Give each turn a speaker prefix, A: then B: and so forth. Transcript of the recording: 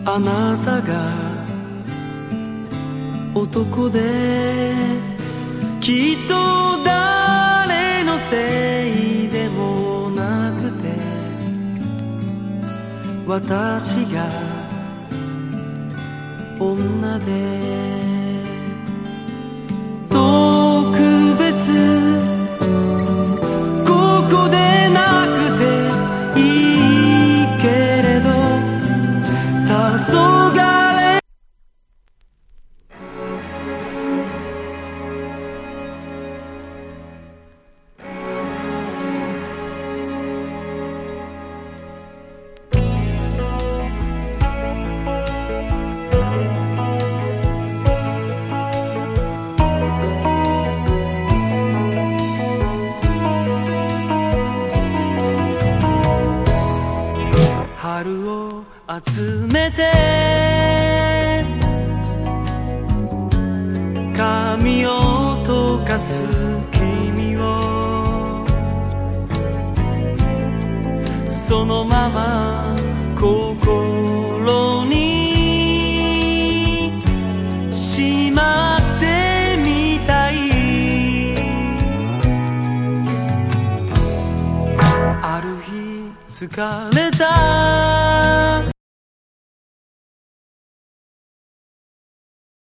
A: あなたが男できっと誰のせいでもなくて私が女で特別ここでなくていいけれど黄昏春を集めて髪を溶かす君をそのまま心にしまってみたいある日疲れた